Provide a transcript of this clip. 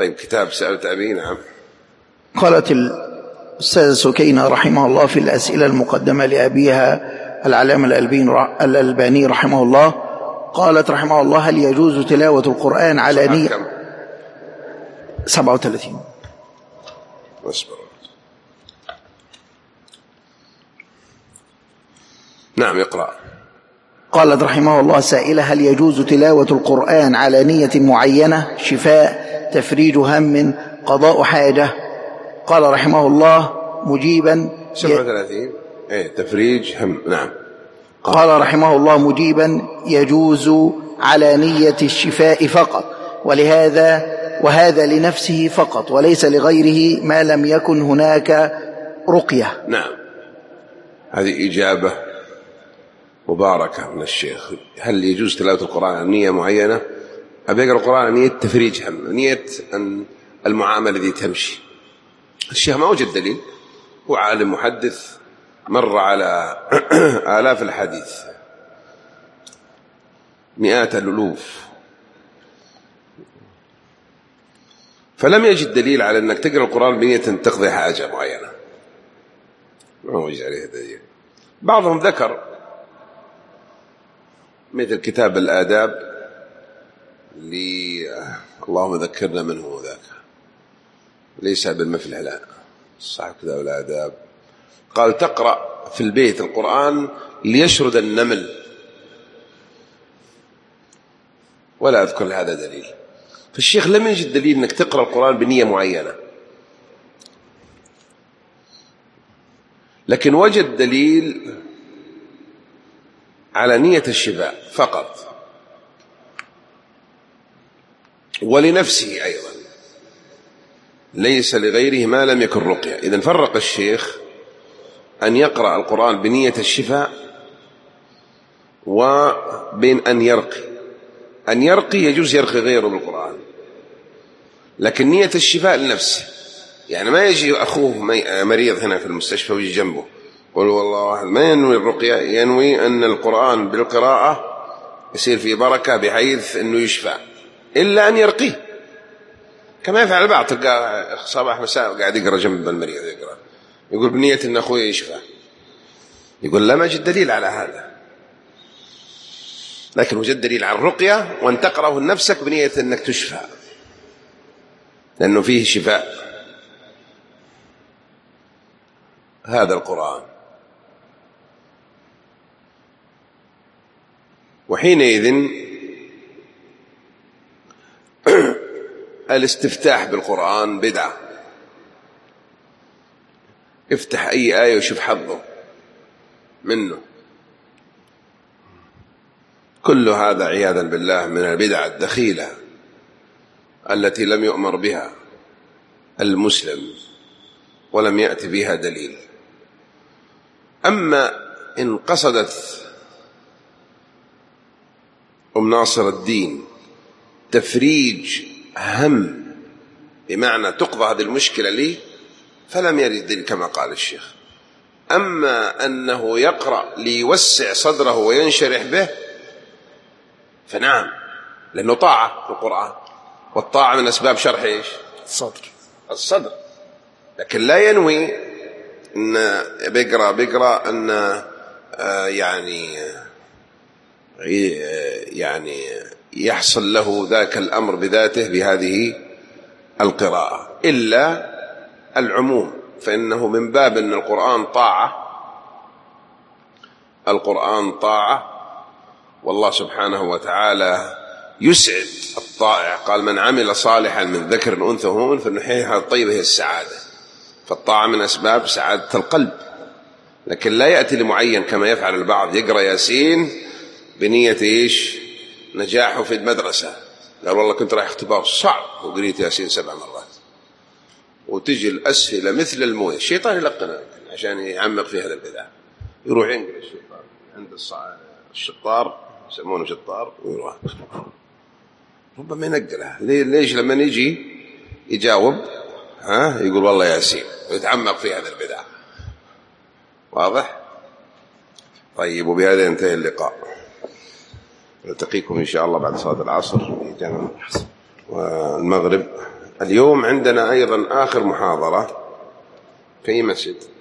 طيب كتاب سألت أبي. نعم. قالت الأستاذة سكينة رحمه الله في الأسئلة المقدمة لأبيها العلامة الألباني رحمه الله، قالت رحمه الله: هل يجوز تلاوة القرآن على نية 37. نعم يقرأ. قالت رحمه الله سائلة: هل يجوز تلاوة القرآن على نية معينة، شفاء، تفريج هم، قضاء حاجة؟ قال رحمه الله مجيبا 37 تفريج هم. نعم. قال رحمه الله مجيبا: يجوز على نية الشفاء فقط، وهذا لنفسه فقط وليس لغيره ما لم يكن هناك رقية. نعم، هذه إجابة مباركة من الشيخ. هل يجوز تلاوة القرآن على نية معينة؟ أبي أقرأ القرآن على نية تفريج هم، نية أن المعاملة ذي تمشي. الشيخ ما وجد دليل، هو عالم محدث مر على آلاف الحديث، مئات الألوف، فلم يجد دليل على أنك تقرأ القرآن بنية تقضي حاجة معينة، ما وجد عليه دليل. بعضهم ذكر مثل كتاب الآداب اللهم ذكرنا منه ذاك، ليس بالمفلح لا، صاحب كتاب الآداب قال تقرأ في البيت القرآن ليشرد النمل، ولا أذكر هذا دليل. فالشيخ لم يجد دليل أنك تقرأ القرآن بنية معينة، لكن وجد دليل على نية الشفاء فقط ولنفسه أيضا، ليس لغيره ما لم يكن رقية. إذن فرق الشيخ أن يقرأ القرآن بنية الشفاء وبين أن يرقي. أن يرقي يجوز يرقي غيره بالقرآن، لكن نية الشفاء لنفسه. يعني ما يجي أخوه مريض هنا في المستشفى ويجي جنبه قل والله واحد، ما ينوي الرقية، ينوي أن القرآن بالقراءة يصير فيه بركة بحيث أنه يشفى، إلا أن يرقيه كما يفعل البعض، تلقى صباح مساء قاعد يقرأ جنب المريض، يقول بنية أن أخوه يشفى، يقول لا ما جد دليل على هذا، لكن وجد دليل على الرقية وأن تقرأه لنفسك بنية أنك تشفى، لأنه فيه شفاء هذا القرآن. وحينئذ الاستفتاح بالقرآن بدعة، افتح أي آية وشوف حظه منه، كل هذا عياذا بالله من البدع الدخيلة التي لم يؤمر بها المسلم ولم يأتي بها دليل. أما إن قصدت ناصر الدين تفريج هم بمعنى تقضى هذه المشكلة لي، فلم يرد دليل كما قال الشيخ. أما أنه يقرأ ليوسع صدره وينشرح به فنعم، لأنه طاعة في القرآن، والطاعة من أسباب شرح إيش؟ الصدر. لكن لا ينوي أن بيقرأ أن يعني يحصل له ذاك الأمر بذاته بهذه القراءة، إلا العموم، فإنه من باب أن القرآن طاعة، والله سبحانه وتعالى يسعد الطائع، قال من عمل صالحا من ذكر أنثى وهو مؤمن فلنحييه الطيبة هي السعادة، فالطاعة من أسباب سعادة القلب. لكن لا يأتي لمعين كما يفعل البعض، يقرأ ياسين بنية إيش؟ نجاحه في المدرسة، قال والله كنت رايح اختبار صعب وقريت ياسين 7 مرات، وتجي الأسئلة مثل المويه، الشيطان يلقنه عشان يعمق في هذا البدع، يروح ينقل الشيطان عند الشطار، يسمونه شطار، ويروح ربما ينقلها. ليش؟ لما يجي يجاوب يقول والله ياسين، ويتعمق في هذا البدع. واضح؟ طيب، وبهذا ينتهي اللقاء، نلتقيكم إن شاء الله بعد صلاة العصر والمغرب اليوم عندنا أيضا آخر محاضرة في مسجد